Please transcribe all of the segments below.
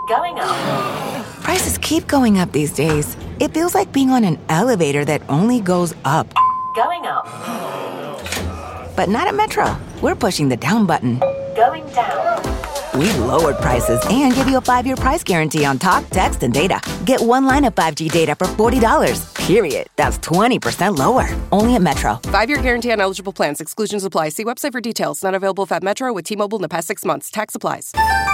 Going up. Prices keep going up these days. It feels like being on an elevator that only goes up. Going up. But not at Metro. We're pushing the down button. Going down. We've lowered prices and give you a 5-year price guarantee on talk, text, and data. Get one line of 5G data for $40. Period. That's 20% lower. Only at Metro. 5-year guarantee on eligible plans. Exclusions apply. See website for details. Not available at Metro with T-Mobile in the past 6 months. Tax applies.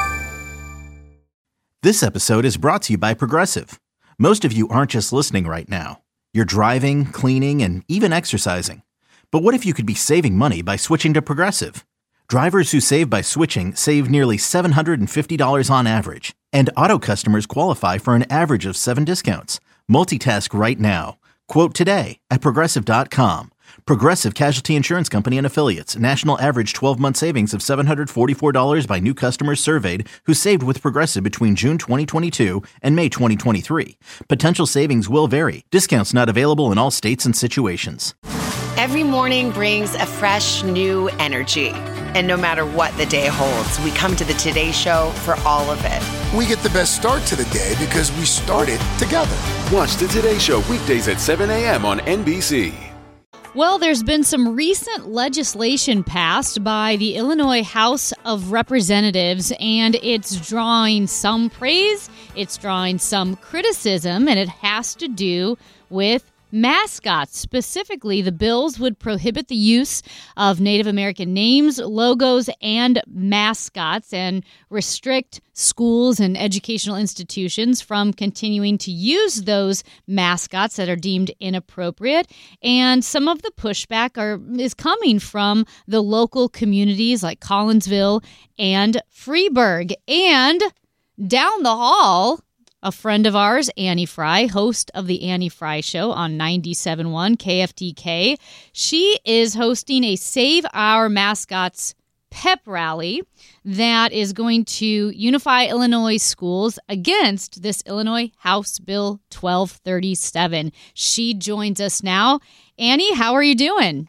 This episode is brought to you by Progressive. Most of you aren't just listening right now. You're driving, cleaning, and even exercising. But what if you could be saving money by switching to Progressive? Drivers who save by switching save nearly $750 on average. And auto customers qualify for an average of 7 discounts. Multitask right now. Quote today at Progressive.com. Progressive Casualty Insurance Company and Affiliates. National average 12-month savings of $744 by new customers surveyed who saved with Progressive between June 2022 and May 2023. Potential savings will vary. Discounts not available in all states and situations. Every morning brings a fresh, new energy. And no matter what the day holds, we come to the Today Show for all of it. We get the best start to the day because we started together. Watch the Today Show weekdays at 7 a.m. on NBC. Well, there's been some recent legislation passed by the Illinois House of Representatives, and it's drawing some praise, it's drawing some criticism, and it has to do with mascots. Specifically, the bills would prohibit the use of Native American names, logos, and mascots, and restrict schools and educational institutions from continuing to use those mascots that are deemed inappropriate. And some of the pushback is coming from the local communities like Collinsville and Freeburg. And down the hall, a friend of ours, Annie Fry, host of the Annie Fry Show on 97.1 KFTK. She is hosting a Save Our Mascots pep rally that is going to unify Illinois schools against this Illinois House Bill 1237. She joins us now. Annie, how are you doing?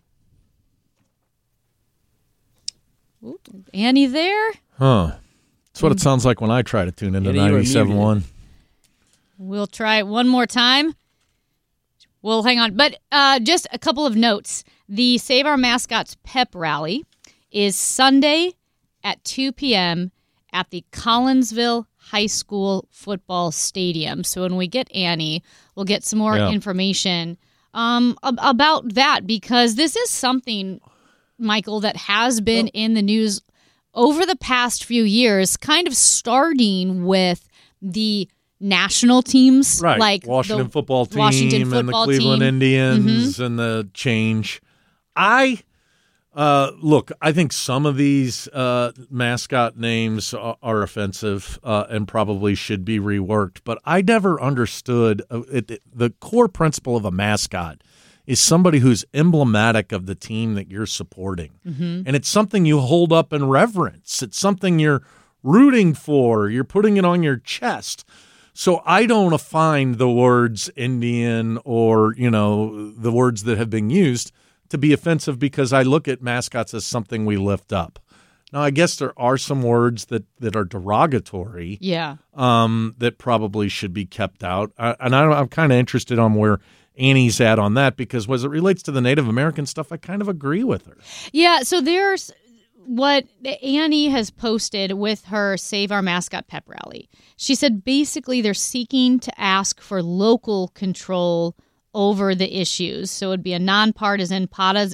Ooh, Annie there? Huh. That's what it sounds like when I try to tune into 97.1. We'll try it one more time. Well, hang on. But just a couple of notes. The Save Our Mascots pep rally is Sunday at 2 p.m. at the Collinsville High School football stadium. So when we get Annie, we'll get some more information about that, because this is something, Michael, that has been in the news over the past few years, kind of starting with the national teams, right? Like Washington football team and the Cleveland Indians and the change. I think some of these mascot names are offensive and probably should be reworked, but I never understood the core principle of a mascot is somebody who's emblematic of the team that you're supporting. And it's something you hold up in reverence. It's something you're rooting for. You're putting it on your chest. So I don't find the words Indian or, the words that have been used to be offensive, because I look at mascots as something we lift up. Now, I guess there are some words that are derogatory that probably should be kept out. I'm kind of interested on where Annie's at on that, because as it relates to the Native American stuff, I kind of agree with her. Yeah, so there's what Annie has posted with her Save Our Mascot pep rally. She said basically they're seeking to ask for local control over the issues. So it would be a nonpartisan,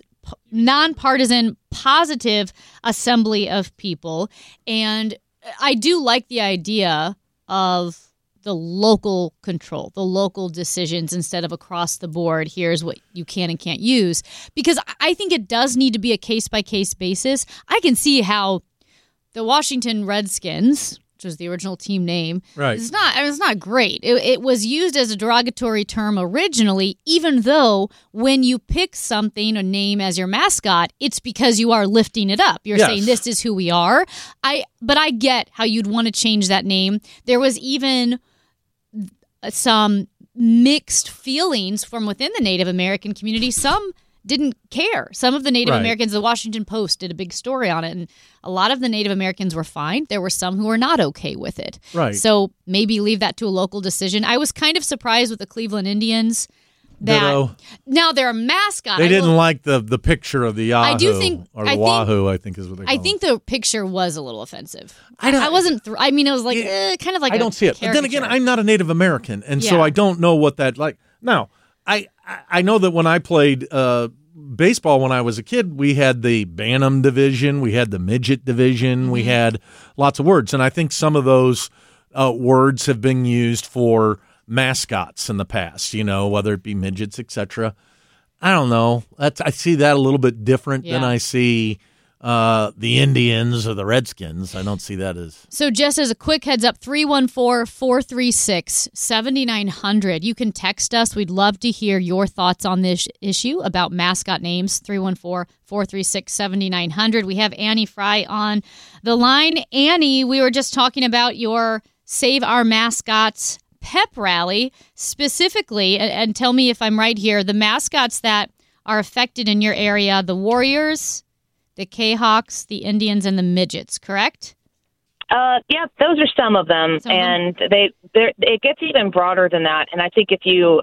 positive assembly of people. And I do like the idea of the local control, the local decisions, instead of across the board, here's what you can and can't use. Because I think it does need to be a case-by-case basis. I can see how the Washington Redskins, which was the original team name, it's not great. It was used as a derogatory term originally, even though when you pick something, a name as your mascot, it's because you are lifting it up. You're saying this is who we are. But I get how you'd want to change that name. There was even some mixed feelings from within the Native American community. Some didn't care. Some of the Native Right. Americans, the Washington Post did a big story on it, and a lot of the Native Americans were fine. There were some who were not okay with it. Right. So maybe leave that to a local decision. I was kind of surprised with the Cleveland Indians that Ditto. now they're a mascot. They didn't like the picture of the Yahoo. I do think- or I think- Wahoo, I think is what they call I think the picture was a little offensive. I don't- I wasn't. I mean, it was like kind of like I don't see it. But then again, I'm not a Native American, and so Yeah. I don't know what that like. Now, I know that when I played baseball when I was a kid, we had the Bantam division, we had the midget division, we had lots of words, and I think some of those words have been used for mascots in the past. Whether it be midgets, etc. I don't know. I see that a little bit different than Yeah. I see the Indians or the Redskins. I don't see that as... So just as a quick heads up, 314-436-7900. You can text us. We'd love to hear your thoughts on this issue about mascot names, 314-436-7900. We have Annie Fry on the line. Annie, we were just talking about your Save Our Mascots pep rally, specifically, and tell me if I'm right here, the mascots that are affected in your area, the Warriors, the K-Hawks, the Indians, and the Midgets, correct? Yeah, those are some of them, and it gets even broader than that. And I think if you,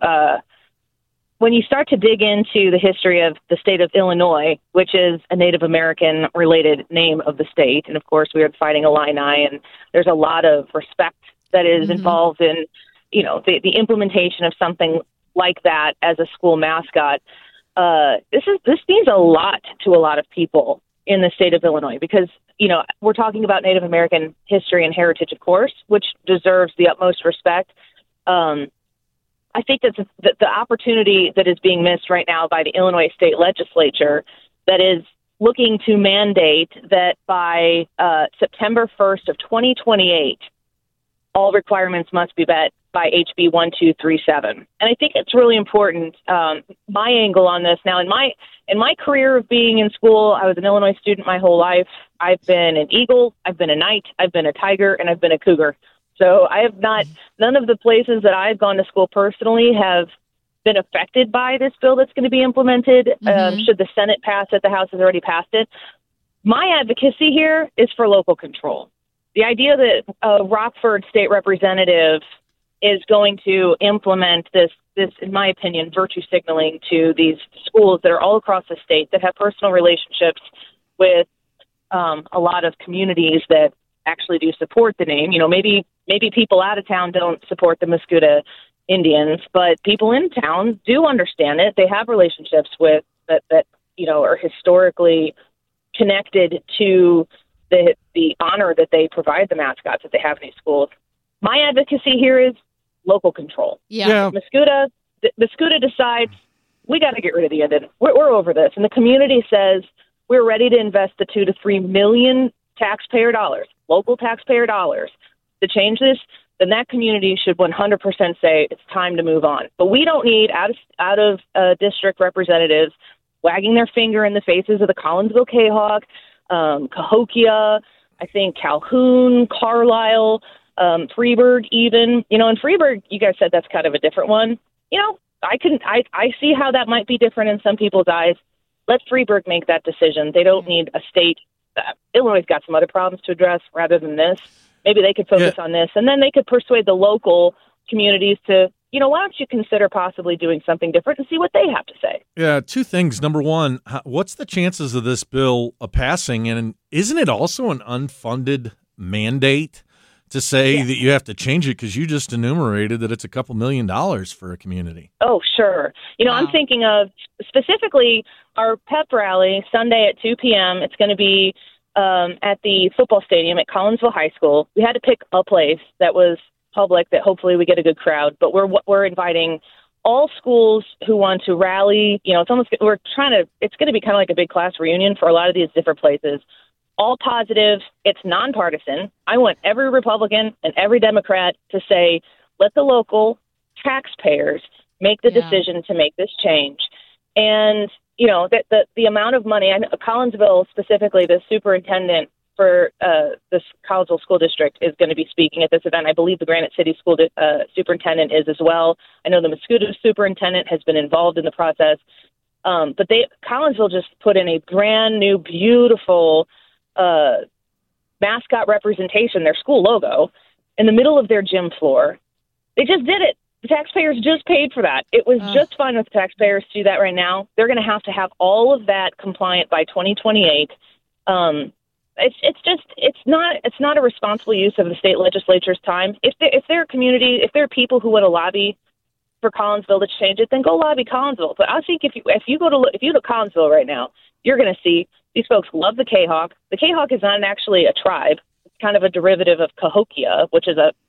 when you start to dig into the history of the state of Illinois, which is a Native American related name of the state, and of course we are the Fighting Illini, and there's a lot of respect that is involved in, the implementation of something like that as a school mascot. This means a lot to a lot of people in the state of Illinois because, we're talking about Native American history and heritage, of course, which deserves the utmost respect. I think that the opportunity that is being missed right now by the Illinois state legislature that is looking to mandate that by September 1st of 2028, all requirements must be met by HB 1237. And I think it's really important. My angle on this now, in my career of being in school, I was an Illinois student my whole life. I've been an Eagle, I've been a Knight, I've been a Tiger, and I've been a Cougar. So I have none of the places that I've gone to school personally have been affected by this bill that's going to be implemented. Should the Senate pass it, the House has already passed it. My advocacy here is for local control. The idea that a Rockford state representative is going to implement this, in my opinion, virtue signaling to these schools that are all across the state that have personal relationships with a lot of communities that actually do support the name. Maybe people out of town don't support the Muscuda Indians, but people in town do understand it. They have relationships with that are historically connected to the honor that they provide the mascots that they have in these schools. My advocacy here is local control. Yeah. Muscuda decides we got to get rid of the Indian. We're over this, and the community says we're ready to invest the $2 to $3 million taxpayer dollars, local taxpayer dollars, to change this. Then that community should 100% say it's time to move on. But we don't need out of district representatives wagging their finger in the faces of the Collinsville K-Hawk, Cahokia, I think Calhoun, Carlisle, Freeburg even. In Freeburg, you guys said that's kind of a different one. I see how that might be different in some people's eyes. Let Freeburg make that decision. They don't need a state. Illinois got some other problems to address rather than this. Maybe they could focus on this, and then they could persuade the local communities to, why don't you consider possibly doing something different and see what they have to say? Yeah, two things. Number one, what's the chances of this bill passing? And isn't it also an unfunded mandate to say that you have to change it because you just enumerated that it's a couple $1 million for a community? Oh, sure. Wow. I'm thinking of specifically our pep rally Sunday at 2 p.m. It's going to be at the football stadium at Collinsville High School. We had to pick a place that was public that hopefully we get a good crowd, but we're inviting all schools who want to rally. It's going to be kind of like a big class reunion for a lot of these different places. All positive. It's nonpartisan. I want every Republican and every Democrat to say, let the local taxpayers make the decision to make this change. And, that the amount of money, Collinsville specifically, the superintendent for this Collinsville School District is going to be speaking at this event. I believe the Granite City School superintendent is as well. I know the Muscuda superintendent has been involved in the process. But Collinsville just put in a brand new, beautiful mascot representation, their school logo, in the middle of their gym floor. They just did it. The taxpayers just paid for that. It was just fine with the taxpayers to do that right now. They're going to have all of that compliant by 2028. It's not a responsible use of the state legislature's time. If there are people who want to lobby for Collinsville to change it, then go lobby Collinsville. But I think if you go to Collinsville right now, you're going to see these folks love the Quahog. The Quahog is not actually a tribe. It's kind of a derivative of Cahokia, which is a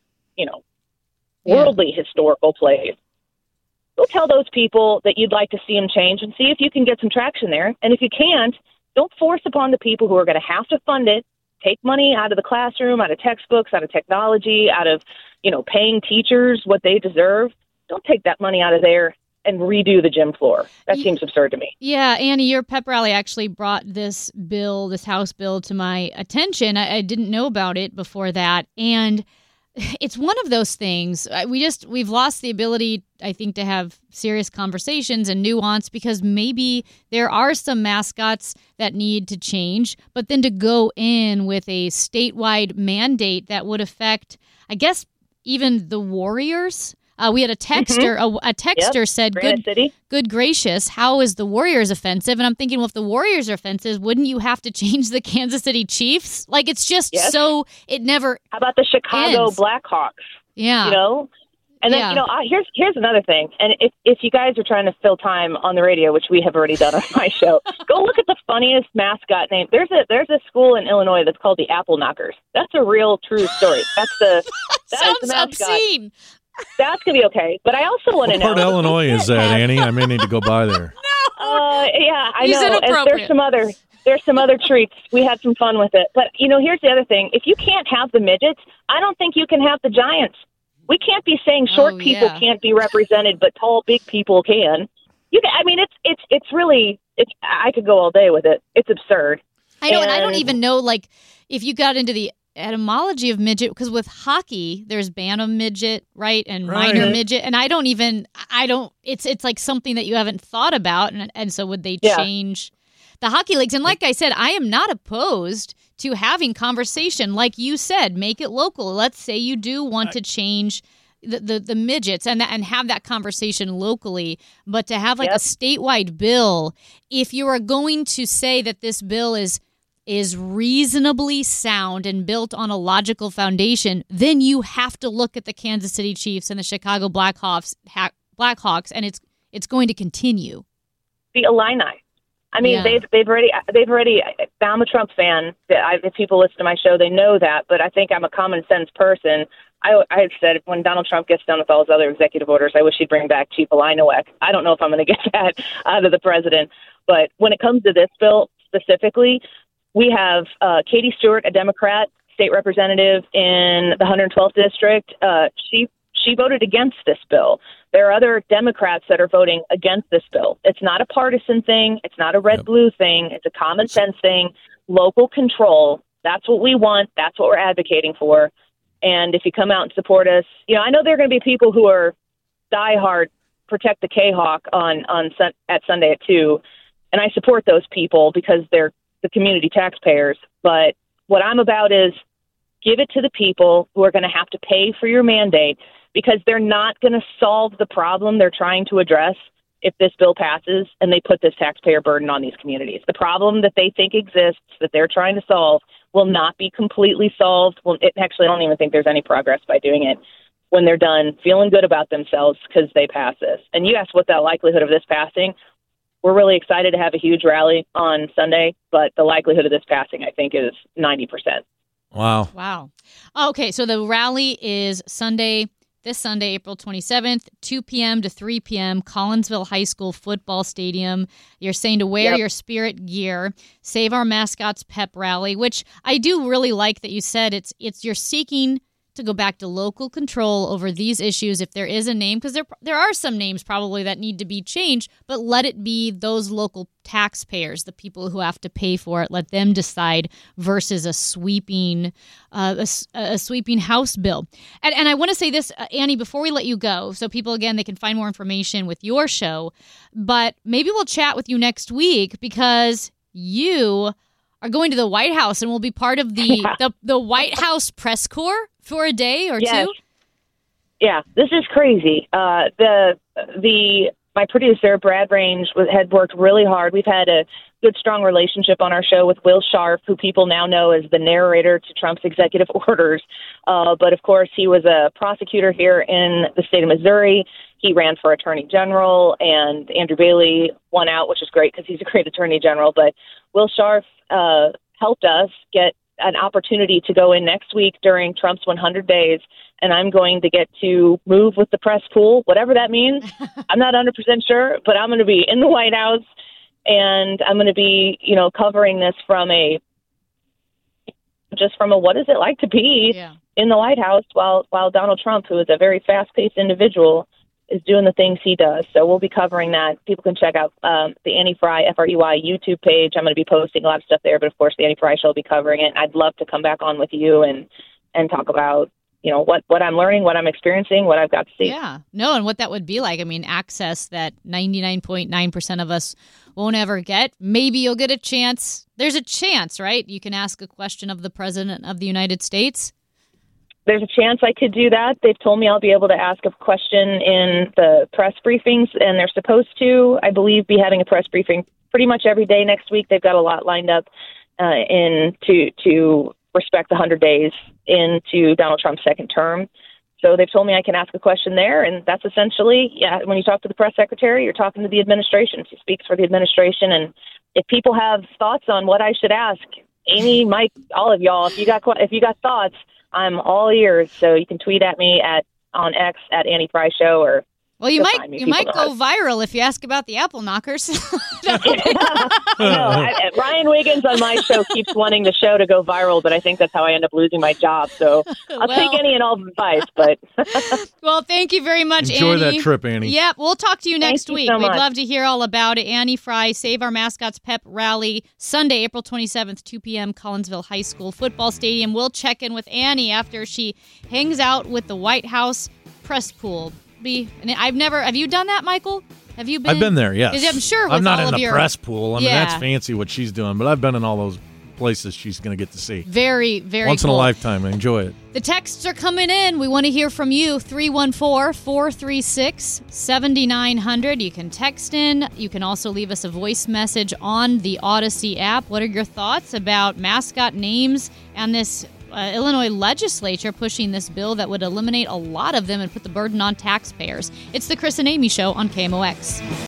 worldly historical place. Go tell those people that you'd like to see them change and see if you can get some traction there. And if you can't, don't force upon the people who are going to have to fund it. Take money out of the classroom, out of textbooks, out of technology, out of, paying teachers what they deserve. Don't take that money out of there and redo the gym floor. That seems absurd to me. Yeah, Annie, your pep rally actually brought this House bill to my attention. I didn't know about it before that. And it's one of those things. We've lost the ability, I think, to have serious conversations and nuance because maybe there are some mascots that need to change, but then to go in with a statewide mandate that would affect, I guess, even the Warriors. We had a texter. A texter said, "Good gracious, how is the Warriors offensive?" And I'm thinking, well, if the Warriors are offensive, wouldn't you have to change the Kansas City Chiefs? Like, it's just so it never. How about the Chicago ends. Blackhawks? Yeah, And then here's another thing. And if you guys are trying to fill time on the radio, which we have already done on my show, go look at the funniest mascot name. There's a school in Illinois that's called the Apple Knockers. That's a real true story. That sounds is the mascot. obscene. That's going to be okay. But I also want to know. What part of Illinois is that, Annie? I may need to go by there. Yeah, I He's know. inappropriate. There's some other treats. We had some fun with it. But, here's the other thing. If you can't have the midgets, I don't think you can have the giants. We can't be saying short people can't be represented, but tall, big people can. It's really, I could go all day with it. It's absurd. I know, and I don't even know, if you got into the etymology of midget, because with hockey there's bantam midget, right, and minor midget, and it's like something that you haven't thought about, and so would they change the hockey leagues? And like I said, I am not opposed to having conversation, like you said, make it local. Let's say you do want to change the midgets and have that conversation locally, but to have a statewide bill, if you are going to say that this bill is reasonably sound and built on a logical foundation, then you have to look at the Kansas City Chiefs and the Chicago Blackhawks, and it's going to continue. The Illini. They've already. I'm a Trump fan. If people listen to my show, they know that. But I think I'm a common sense person. I had said when Donald Trump gets done with all his other executive orders, I wish he'd bring back Chief Illiniwek. I don't know if I'm going to get that out of the president. But when it comes to this bill specifically, we have Katie Stewart, a Democrat state representative in the 112th district. She voted against this bill. There are other Democrats that are voting against this bill. It's not a partisan thing. It's not a red-blue thing. It's a common sense thing. Local control. That's what we want. That's what we're advocating for. And if you come out and support us, I know there are going to be people who are diehard protect the Quahog at Sunday at 2, and I support those people because they're the community taxpayers. But what I'm about is give it to the people who are going to have to pay for your mandate, because they're not going to solve the problem they're trying to address if this bill passes and they put this taxpayer burden on these communities. The problem that they think exists, that they're trying to solve, will not be completely solved. Actually, I don't even think there's any progress by doing it when they're done feeling good about themselves because they pass this. And you asked what the likelihood of this passing. We're really excited to have a huge rally on Sunday, but the likelihood of this passing, I think, is 90%. Wow. Okay, so the rally is this Sunday, April 27th, 2 p.m. to 3 p.m., Collinsville High School football stadium. You're saying to wear your spirit gear, Save Our Mascots pep rally, which I do really like that you said you're seeking to go back to local control over these issues if there is a name, because there are some names probably that need to be changed, but let it be those local taxpayers, the people who have to pay for it, let them decide versus a sweeping sweeping House bill. And I want to say this, Annie, before we let you go, so people, again, they can find more information with your show, but maybe we'll chat with you next week because you are going to the White House and will be part of the White House press corps for a day or two? Yeah, this is crazy. My producer, Brad Range, had worked really hard. We've had a good, strong relationship on our show with Will Scharf, who people now know as the narrator to Trump's executive orders. But, of course, he was a prosecutor here in the state of Missouri. He ran for attorney general, and Andrew Bailey won out, which is great because he's a great attorney general. But Will Scharf helped us get an opportunity to go in next week during Trump's 100 days, and I'm going to get to move with the press pool, whatever that means. I'm not 100% sure, but I'm going to be in the White House, and I'm going to be, covering this from a what is it like to be in the White House while Donald Trump, who is a very fast-paced individual, is doing the things he does. So we'll be covering that. People can check out the Annie Frey, F-R-E-Y, YouTube page. I'm going to be posting a lot of stuff there, but of course the Annie Frey Show will be covering it. I'd love to come back on with you and talk about, what I'm learning, what I'm experiencing, what I've got to see. Yeah. No, and what that would be like. I mean, access that 99.9% of us won't ever get. Maybe you'll get a chance. There's a chance, right? You can ask a question of the President of the United States. There's a chance I could do that. They've told me I'll be able to ask a question in the press briefings, and they're supposed to, I believe, be having a press briefing pretty much every day next week. They've got a lot lined up to respect the 100 days into Donald Trump's second term. So they've told me I can ask a question there, and that's essentially, when you talk to the press secretary, you're talking to the administration. She speaks for the administration, and if people have thoughts on what I should ask, Amy, Mike, all of y'all, if you got thoughts, I'm all ears, so you can tweet at me on X at Annie Frey Show, or you might go viral if you ask about the apple knockers. Ryan Wiggins on my show keeps wanting the show to go viral, but I think that's how I end up losing my job. So I'll take any and all advice. But well, thank you very much, Enjoy Annie. that trip, Annie. Yeah, we'll talk to you next week. So We'd much. love to hear all about it. Annie Frey, Save Our Mascots Pep Rally, Sunday, April 27th, 2 p.m., Collinsville High School Football Stadium. We'll check in with Annie after she hangs out with the White House press pool. Have you done that, Michael? Have you been? I've been there, yes. I'm sure with I'm not all in of the your press pool. I mean, that's fancy what she's doing, but I've been in all those places she's going to get to see. Very, very Once cool. in a lifetime. Enjoy it. The texts are coming in. We want to hear from you. 314-436-7900. You can text in. You can also leave us a voice message on the Odyssey app. What are your thoughts about mascot names and this Illinois legislature pushing this bill that would eliminate a lot of them and put the burden on taxpayers? It's the Chris and Amy Show on KMOX.